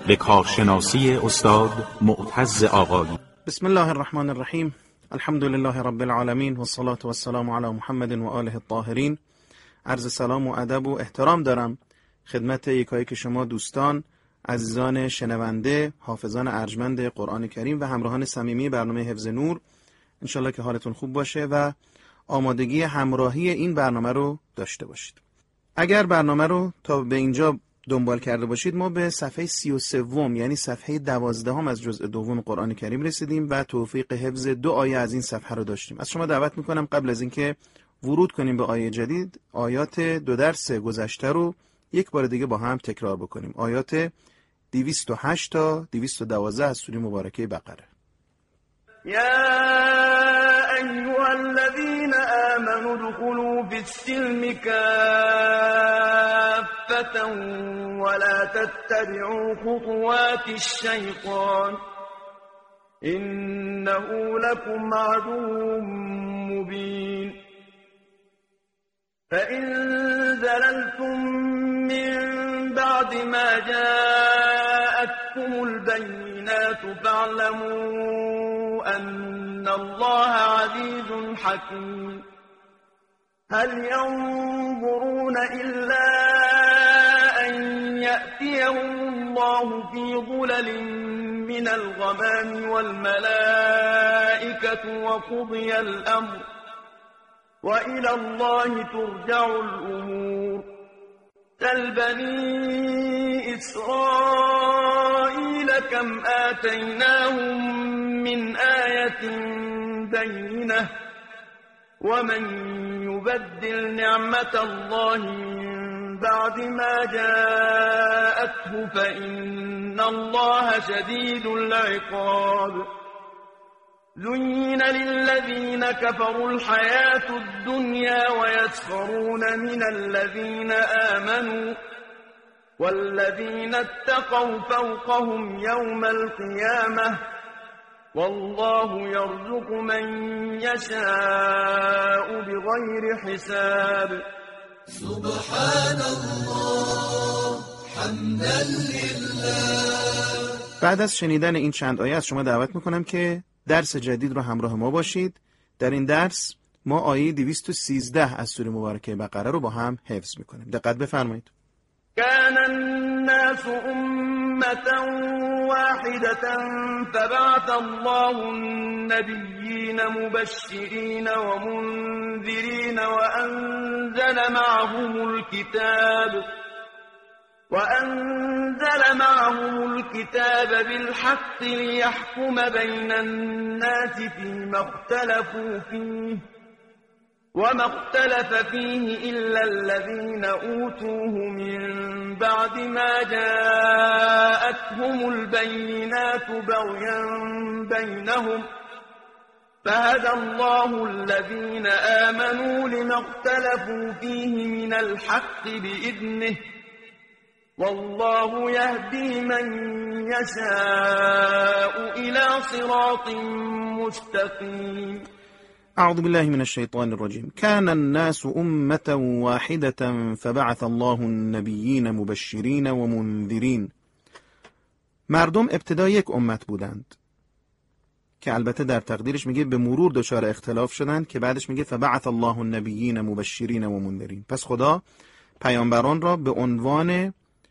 به کارشناسی استاد معتز آقایی. بسم الله الرحمن الرحیم. الحمد لله رب العالمین و الصلاة و السلام علی محمد و آله الطاهرین. عرض سلام و ادب و احترام دارم خدمت یکایک شما دوستان، عزیزان شنونده، حافظان ارجمند قرآن کریم و همراهان صمیمی برنامه حفظ نور. انشالله که حالتون خوب باشه و آمادگی همراهی این برنامه رو داشته باشید. اگر برنامه رو تا به اینجا دنبال کرده باشید، ما به صفحه 33 یعنی صفحه 12 از جزء دوم قرآن کریم رسیدیم و توفیق حفظ 2 آیه از این صفحه رو داشتیم. از شما دعوت میکنم قبل از اینکه ورود کنیم به آیه جدید، آیات 2 درس گذشته رو یک بار دیگه با هم تکرار بکنیم. آیات 208 تا 212 از سوره مبارکه بقره. یا ایها الذین آمنوا ادخلوا فی السلم کافة ولا تتبعوا خطوات الشیطان انه لكم عدو مبین فإن زللتم من بعد ما جاءتكم البينات فاعلموا أن الله عزيز حكيم هل ينظرون إلا أن يأتيهم الله في ظلل من الغمام والملائكة وقضي الأمر وإلى الله ترجع الأمور سل بني إسرائيل كم آتيناهم من آية بينة ومن يبدل نعمة الله من بعد ما جاءته فإن الله شديد العقاب زين للذين كفروا الحياة الدنيا ويسخرون من الذين آمنوا والذين اتقوا فوقهم يوم القيامة والله يرزق من يشاء بغير حساب سبحان الله حمدا لله. بعد از شنیدن این چند آیه از شما دعوت میکنم که درس جدید رو همراه ما باشید. در این درس ما آیه 213 از سوره مبارکه بقره رو با هم حفظ میکنیم. دقت بفرمایید. كان الناس أمة واحدة فبعث الله النبيين مبشرين ومنذرين وأنزل معهم الكتاب بالحق ليحكم بين الناس فيما اختلفوا فيه وما اختلف فيه إلا الذين أوتوه من بعد ما جاءتهم البينات بغيا بينهم فهدى الله الذين آمنوا لما اختلفوا فيه من الحق بإذنه والله يهدي من يشاء إلى صراط مستقيم. اعوذ بالله من الشیطان الرجیم. كان الناس أمة واحدة فبعث الله النبیین مبشرین و منذرین. مردم ابتدا یک امت بودند که البته در تقدیرش میگه به مرور دچار اختلاف شدند که بعدش میگه فبعث الله النبیین مبشرین و منذرین. پس خدا پیامبران را به عنوان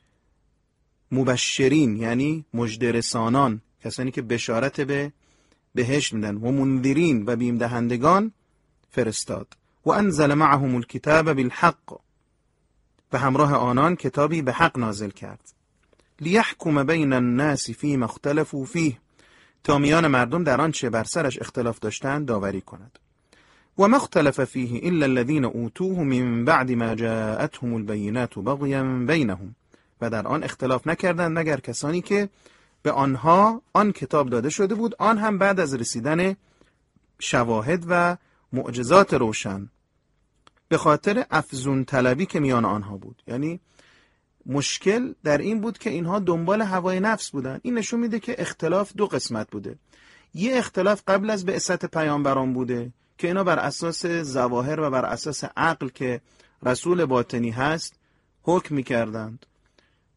مبشرین یعنی مژده رسانان، کسانی که بشارت به بهشت میدن، و منذرین و بیم دهندگان فرستاد. و انزل معهم الكتاب بالحق و همراه آنان کتابی به حق نازل کرد. لیحکم بین الناس فیما اختلفوا فیه تا میان مردم در آنچه بر سرش اختلاف داشتند داوری کند. و ما اختلف فیه الا الذین اوتوه من بعد ما جاءتهم البینات بغیا بینهم و در آن اختلاف نکردند مگر کسانی که به آنها آن کتاب داده شده بود، آن هم بعد از رسیدن شواهد و معجزات روشن، به خاطر افزون طلبی که میان آنها بود. یعنی مشکل در این بود که اینها دنبال هوای نفس بودن. این نشون میده که اختلاف 2 قسمت بوده. یه اختلاف قبل از بعثت پیامبران بوده که اینا بر اساس ظواهر و بر اساس عقل که رسول باطنی هست حکم می‌کردند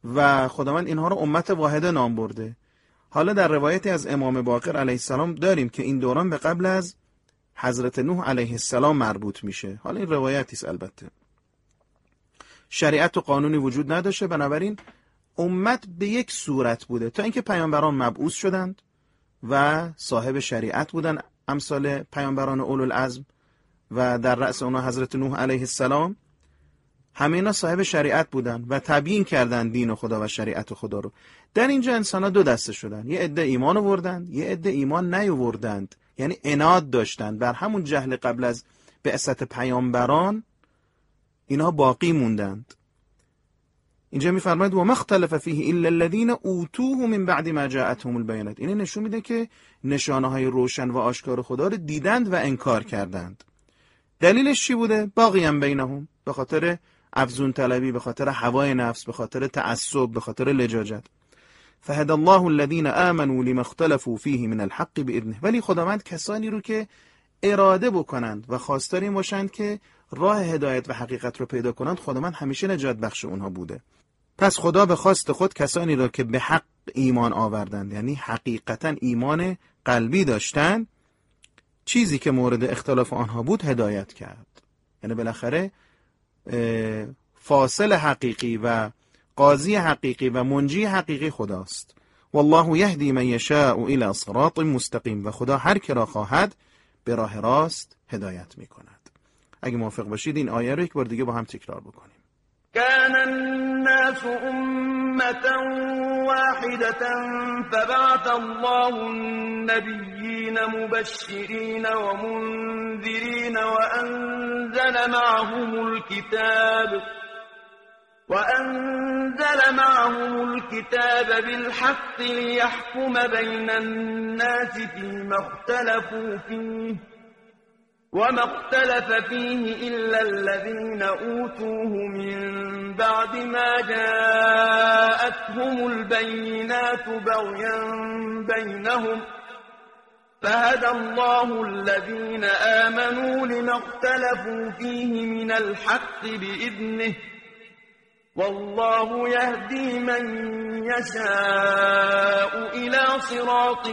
و خداوند اینها رو امت واحده نام برده. حالا در روایتی از امام باقر علیه السلام داریم که این دوران به قبل از حضرت نوح علیه السلام مربوط میشه. حالا این روایتی است، البته شریعت و قانونی وجود نداشته، بنابراین امت به یک صورت بوده تا اینکه پیامبران مبعوث شدند و صاحب شریعت بودن امثال پیامبران اولوالعزم و در رأس اونها حضرت نوح علیه السلام. همه اینا صاحب شریعت بودن و تبیین کردن دین خدا و شریعت خدا رو. در اینجا انسان‌ها دو دسته شدن، یه عده ایمان آوردند، یه عده ایمان نیاوردند، یعنی عناد داشتند بر همون جهل قبل از بعثت پیامبران، اینا باقی موندند. اینجا می‌فرماید و مختلف فیه الا الذین اوتوه من بعد ما جاءتهم البینات. این نشون میده که نشانه‌های روشن و آشکار خدا رو دیدند و انکار کردند. دلیلش چی بوده؟ باقیان بینهم، به خاطر افزون طلبی، به خاطر هوای نفس، به خاطر تعصب، به خاطر لجاجت. فهدى الله الذين آمنوا لما اختلفوا فيه من الحق باذنه. ولی خداوند کسانی رو که اراده بکنند و خواستار این باشند که راه هدایت و حقیقت رو پیدا کنند، خداوند همیشه نجات بخش اونها بوده. پس خدا به خواست خود کسانی را که به حق ایمان آوردند، یعنی حقیقتا ایمان قلبی داشتند، چیزی که مورد اختلاف آنها بود هدایت کرد. یعنی بالاخره فاصل حقیقی و قاضی حقیقی و منجی حقیقی خداست. والله یهدی من یشاء الی صراط مستقیم. و خدا هر که را خواهد به راه راست هدایت می کند. اگه موافق باشید این آیه رو یک بار دیگه با هم تکرار بکنیم. كان الناس أمة واحدة فبعث الله النبيين مبشرين ومنذرين وأنزل معهم الكتاب بالحق ليحكم بين الناس فيما اختلفوا فيه وما اختلف فيه إلا الذين أوتوه من بعد ما جاءتهم البينات بغيا بينهم فهدى الله الذين آمنوا لما اختلفوا فيه من الحق بإذنه والله يهدي من يشاء إلى صراط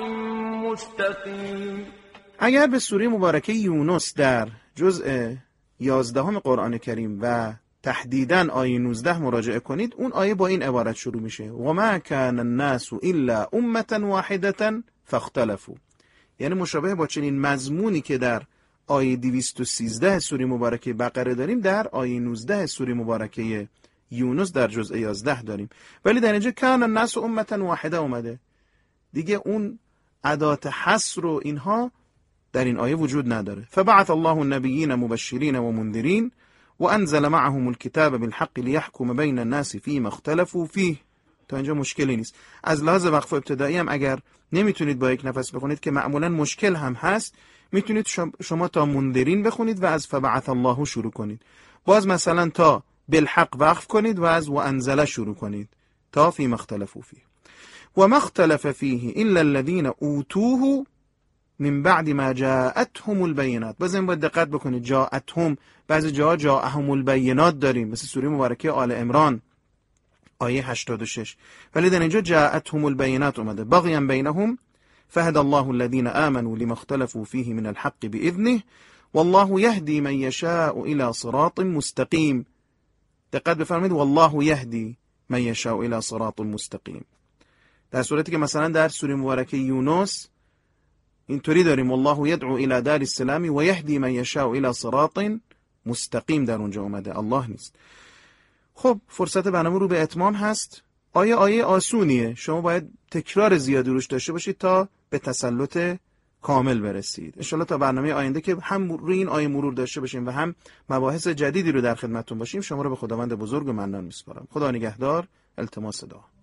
مستقيم. اگر به سوره مبارکه یونس در جزء 11 قرآن کریم و تحدیداً آیه 19 مراجعه کنید، اون آیه با این عبارت شروع میشه و ما کان الناس الا امه واحده فاختلفوا. یعنی مشابه با چنین مضمونی که در آیه 213 سوره مبارکه بقره داریم، در آیه 19 سوره مبارکه یونس در جزء 11 داریم. ولی در اینجا کان الناس امه واحده اومده دیگه، اون ادات حصر و اینها در این آیه وجود نداره. فبعث الله النبیین مبشرین و منذرین و انزل معهم الكتاب بالحق لیحکم بین الناس فیما اختلفوا فیه. تا اینجا مشکلی نیست. از لحاظ وقف ابتدایی هم اگر نمیتونید با یک نفس بخونید که معمولا مشکل هم هست، میتونید شما تا منذرین بخونید و از فبعث الله شروع کنید. باز مثلا تا بالحق وقف کنید و از و انزل شروع کنید تا فیما اختلفوا فیه. و ما اختلف فیه الا الذین اوتوه من بعد ما جاءتهم البینات. بازم باید دقت بکنید، جاءتهم، بعضی جاها جاءهم البینات داریم مثل سوره مبارکه آل عمران آیه 86، ولی در اینجا جاءتهم البینات اومده. بغیا بینهم فهدى الله الذين آمنوا لما اختلفوا فيه من الحق بإذنه والله يهدي من يشاء إلى صراط مستقيم. دقت بفرمایید، والله يهدي من يشاء إلى صراط مستقيم. در صورتی که مثلا در سوره مبارکه یونس اینطوری داریم والله يدعو الى دار السلام و يهدي من يشاء الى صراط مستقیم، در اونجا اومده، الله نیست. خب فرصت برنامه رو به اتمام هست. آیه آسونیه، شما باید تکرار زیادی روش داشته باشید تا به تسلط کامل برسید. انشالله تا برنامه آینده که هم روی این آیه مرور داشته باشیم و هم مباحث جدیدی رو در خدمتتون باشیم، شما رو به خداوند بزرگ و منان میسپارم. خدا نگهدار. التماس دعا.